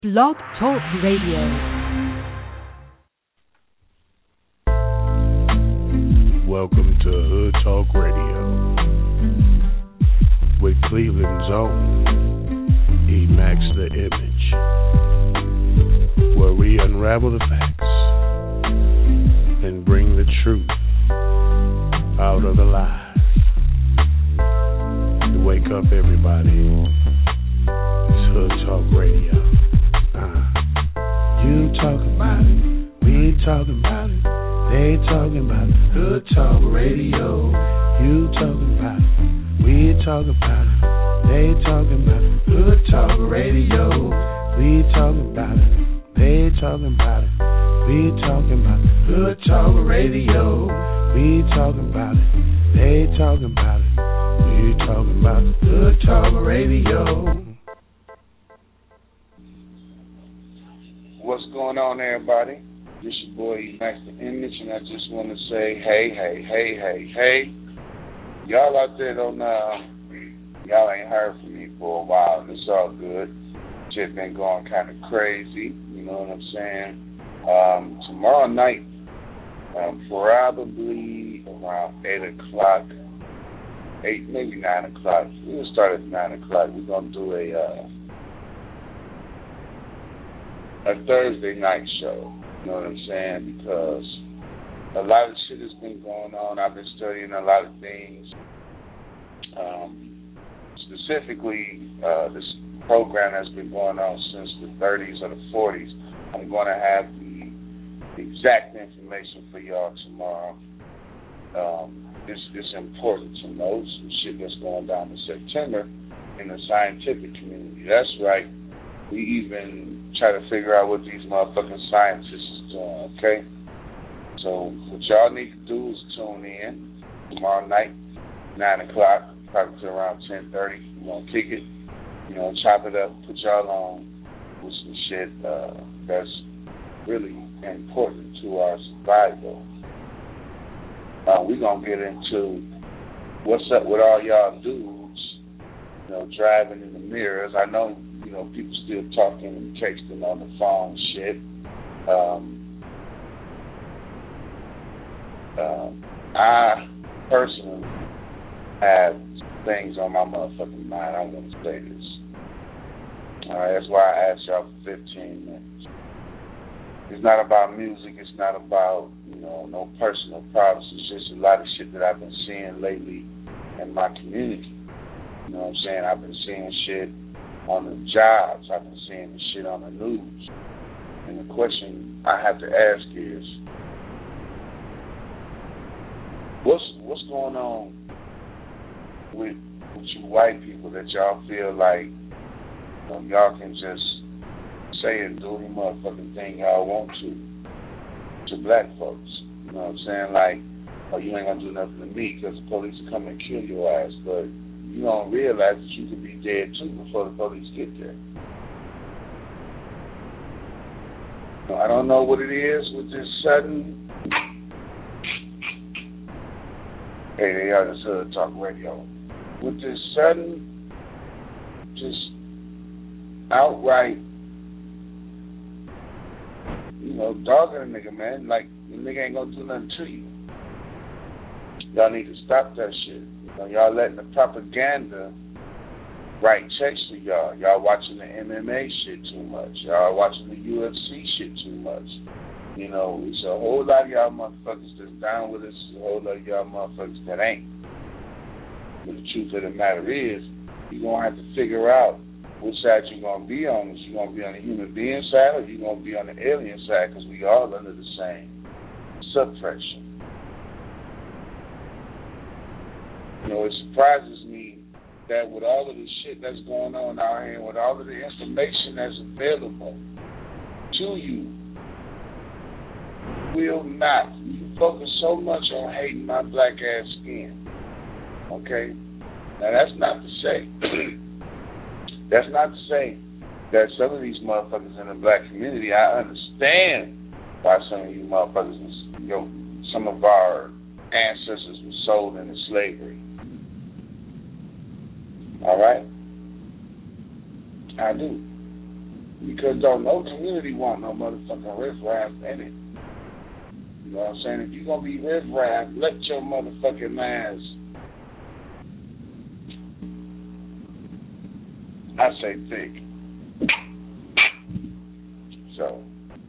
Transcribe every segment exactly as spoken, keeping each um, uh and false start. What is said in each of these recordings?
Blog Talk Radio. Welcome to Hood Talk Radio with Cleveland's own Emax the Image, where we unravel the facts and bring the truth out of the lies. To wake up everybody, it's Hood Talk Radio. Uh, you talk about it, we talking about it, they talking about it. Hood Talk Radio. You talking about it, we talking about it, they talking about it. Hood Talk Radio. We talking about it, they talking about it, we talking about it. Hood Talk Radio. We talking about it, they talking about it, we talking about it. Hood Talk Radio. What's going on, everybody? This your boy Emax the Image, and I just want to say, hey, hey, hey, hey, hey. Y'all out there don't, uh, y'all ain't heard from me for a while, and it's all good. Shit been going kind of crazy, you know what I'm saying? Um, tomorrow night, um, probably around eight o'clock, eight, maybe nine o'clock. We'll start at nine o'clock. We're going to do a, uh, a Thursday night show, you know what I'm saying, because a lot of shit has been going on. I've been studying a lot of things. Um, specifically, uh, this program has been going on since the thirties or the forties. I'm going to have the exact information for y'all tomorrow. Um, it's, it's important to know some shit that's going down in September in the scientific community. That's right. We even try to figure out what these motherfucking scientists is doing, okay? So what y'all need to do is tune in tomorrow night, nine o'clock, probably to around ten thirty. We're going to kick it, you know, chop it up, put y'all on with some shit uh, that's really important to our survival. Uh, we're going to get into what's up with all y'all dudes, you know, driving in the mirrors. I know, you know, people still talking and texting on the phone and shit. Um, uh, I personally have things on my motherfucking mind. I want to say this. All right, that's why I asked y'all for fifteen minutes. It's not about music. It's not about, you know, no personal problems. It's just a lot of shit that I've been seeing lately in my community. You know what I'm saying? I've been seeing shit on the jobs. I've been seeing this shit on the news. And the question I have to ask is, what's what's going on with, with you white people that y'all feel like, you know, y'all can just say and do the motherfucking thing y'all want to to black folks? You know what I'm saying? Like, oh, you ain't gonna do nothing to me because the police will come and kill your ass, but you don't realize that you could be dead too before the police get there. So I don't know what it is with this sudden. Hey, they are this Hood Talk Radio. With this sudden, just outright, you know, dogging a nigga, man. Like, the nigga ain't gonna do nothing to you. Y'all need to stop that shit. You know, y'all letting the propaganda write checks for y'all. Y'all watching the M M A shit too much. Y'all watching the U F C shit too much. You know, it's a whole lot of y'all motherfuckers that's down with us. A whole lot of y'all motherfuckers that ain't. But the truth of the matter is, you're going to have to figure out which side you're going to be on. Is you going to be on the human being side or you going to be on the alien side? Because we all under the same suppression. You know, it surprises me that with all of the shit that's going on out here, with all of the information that's available to you, will not. You focus so much on hating my black ass skin. Okay? Now that's not to say, that's not to say that some of these motherfuckers in the black community, I understand why some of you motherfuckers, you know, some of our ancestors were sold into slavery. All right? I do. Because don't no community want no motherfucking riffraff in it. You know what I'm saying? If you're going to be riffraff, let your motherfucking ass, I say thick. So,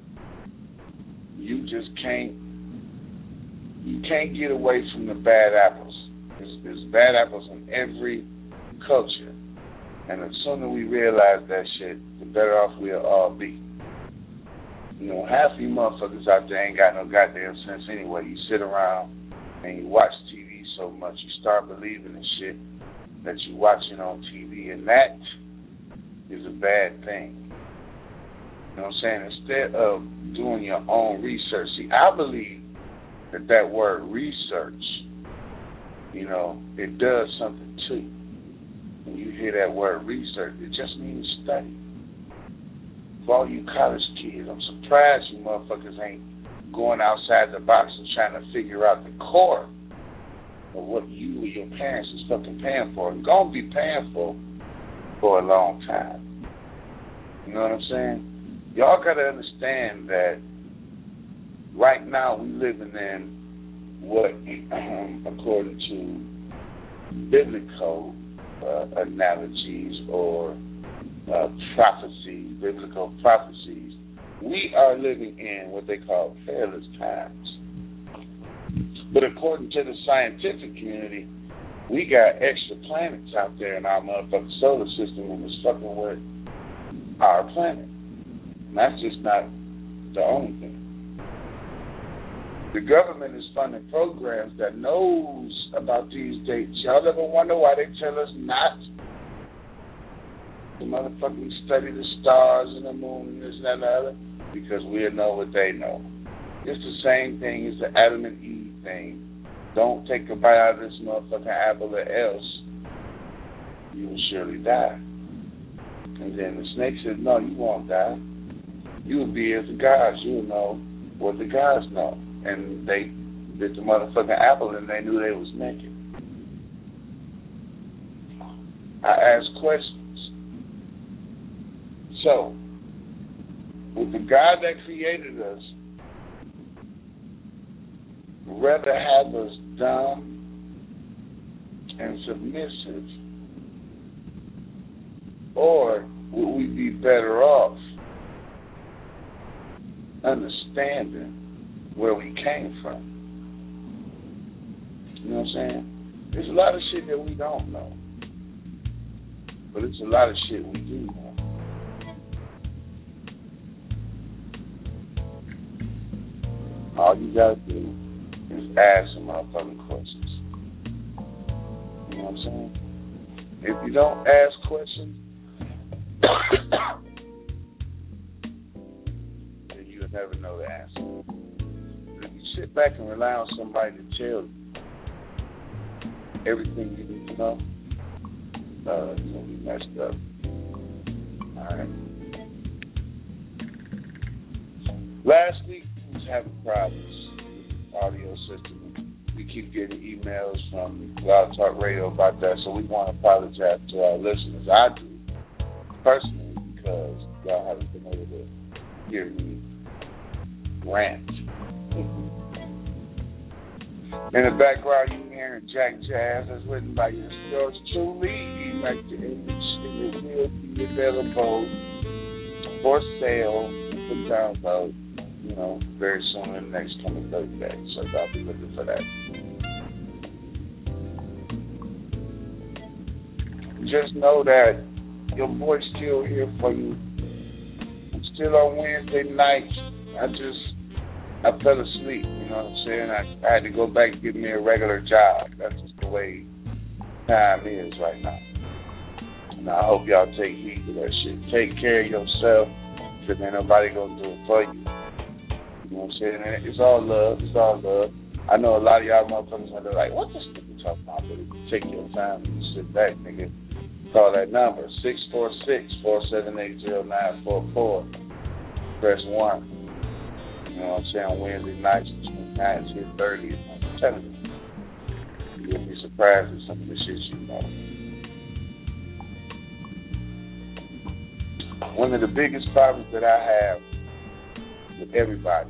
you just can't, you can't get away from the bad apples. There's, there's bad apples in every culture. And the sooner we realize that shit, the better off we'll all be. You know, half of you motherfuckers out there ain't got no goddamn sense anyway. You sit around and you watch T V so much, you start believing the shit that you're watching on T V, and that is a bad thing. You know what I'm saying? Instead of doing your own research, see, I believe that that word research, you know, it does something too. When you hear that word research, it just means study. For all you college kids, I'm surprised you motherfuckers ain't going outside the box and trying to figure out the core of what you or your parents is fucking paying for. It's going to be paying for for a long time. You know what I'm saying? Y'all got to understand that right now we living in what, um, according to biblical Uh, analogies or uh, prophecies, biblical prophecies, we are living in what they call perilous times. But according to the scientific community, we got extra planets out there in our motherfucking solar system and it's fucking with our planet. And that's just not the only thing. The government is funding programs that knows about these dates. Y'all ever wonder why they tell us not to motherfucking study the stars and the moon and this and that and the other? Because we'll know what they know. It's the same thing as the Adam and Eve thing. Don't take a bite out of this motherfucking apple or else you will surely die. And then the snake said, no, you won't die. You will be as the gods. You will know what the gods know. And they bit the motherfucking apple and they knew they was naked. I asked questions. So, with the God that created us, rather have us dumb and submissive, or would we be better off understanding where we came from? You know what I'm saying? There's a lot of shit that we don't know. But it's a lot of shit we do know. All you gotta do is ask some motherfucking questions. You know what I'm saying? If you don't ask questions, then you'll never know the answer. Sit back and rely on somebody to tell you everything you need to know, uh, you're going to be messed up. Alright? Last week, we was having problems with the audio system. We keep getting emails from Blog Talk Radio about that, so we want to apologize to our listeners. I do, personally, because y'all haven't been able to hear me rant. In the background, you're hearing Jack Jazz, that's written by yours truly. He might be available for sale, for download, you know, very soon in the next coming thirty days. So I'll be looking for that. Just know that your boy's still here for you. I'm still on Wednesday nights. I just I fell asleep, you know what I'm saying? I, I had to go back and get me a regular job. That's just the way time is right now. And I hope y'all take heed to that shit. Take care of yourself, because ain't nobody gonna do it for you. You know what I'm saying? And it's all love. It's all love. I know a lot of y'all motherfuckers are like, what this nigga talking about? But if you take your time and you sit back, nigga, call that number, six four six, four seven eight, zero nine four four. Press one. You know what I'm saying? On Wednesday nights between nine and ten thirty, I'm telling you. You'll be surprised at some of the shit you know. one of the biggest problems that I have with everybody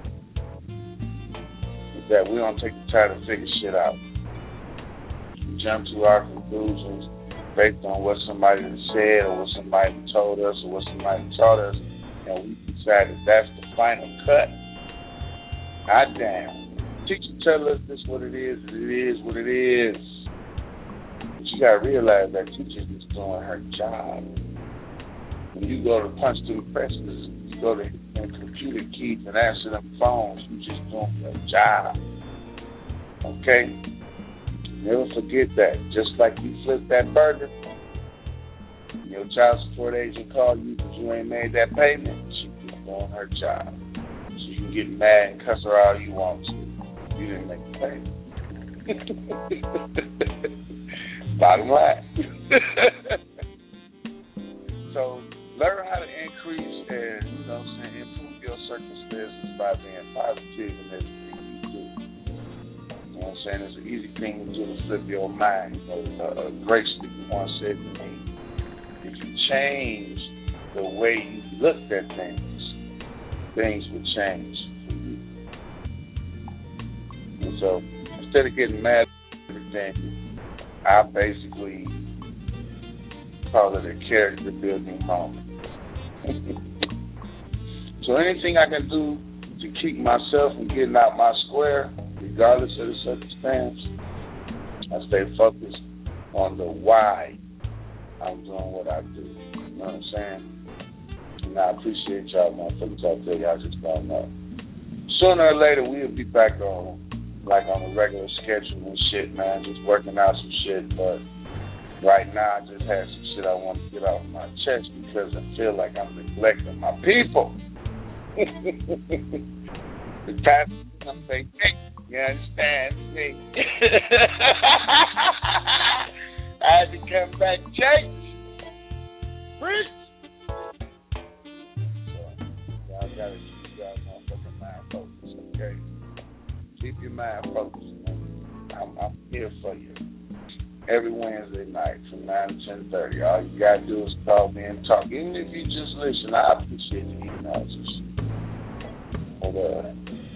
is that we don't take the time to figure shit out. We jump to our conclusions based on what somebody said or what somebody told us or what somebody taught us, and we decide that that's the final cut. God damn. Teacher tell us this what it is, and it is what it is. But you gotta realize that teacher is doing her job. When you go to punch through the presses, you go to them computer keys and answer them phones, you just doing your job. Okay? Never forget that. Just like you flip that burger, your child support agent call you because you ain't made that payment, she just doing her job. So you can get mad and cuss her all you want to. You didn't make the payment. Bottom line. So learn how to increase and, you know what I'm saying, improve your circumstances by being positive in everything you do. You know what I'm saying? It's an easy thing to do to flip your mind. You know, a, a great speaker once said to me, if you change the way you looked at things, things would change for you. And so instead of getting mad at everything, I basically call it a character building moment. So anything I can do to keep myself from getting out my square, regardless of the circumstance, I stay focused on the why I'm doing what I do. You know what I'm saying? And I appreciate y'all motherfuckers out there. Y'all just don't know. Sooner or later, we'll be back on, like on a regular schedule and shit, man. Just working out some shit. But right now, I just had some shit I want to get off my chest because I feel like I'm neglecting my people. The time I'm saying, hey, you understand me? I had to come back church. Preach. So, y'all gotta keep y'all motherfucking mind focused, okay? Keep your mind focused, man. I'm, I'm here for you. Every Wednesday night from nine to ten thirty. All you gotta do is call me and talk. Even if you just listen, I appreciate the emails and shit. But, uh,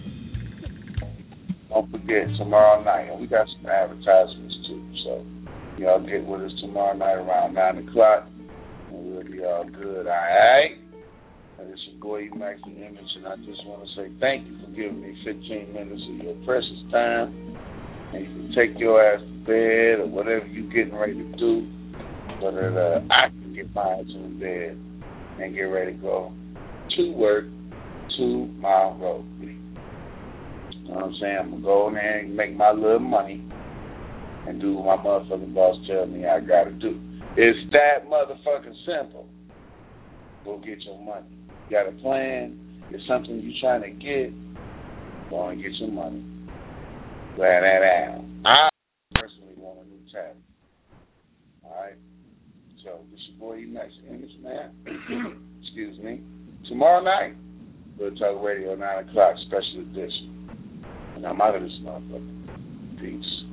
don't forget, tomorrow night, and we got some advertisements too, so y'all get with us tomorrow night around nine o'clock, and we'll be all good, all right? And it's your boy, Max the Image, and I just want to say thank you for giving me fifteen minutes of your precious time, and you can take your ass to bed or whatever you're getting ready to do, so that uh, I can get my ass in bed and get ready to go to work tomorrow. You know what I'm saying? I'm going to go in there and make my little money and do what my motherfucking boss tells me I got to do. It's that motherfucking simple. Go get your money. You got a plan? It's something you're trying to get? Go and get your money. Lay that out. I personally want a new tab. All right? So, this your boy, E-Max Image, man. Excuse me. Tomorrow night, Real Talk Radio, nine o'clock, special edition. And I'm out of this motherfucker. Peace.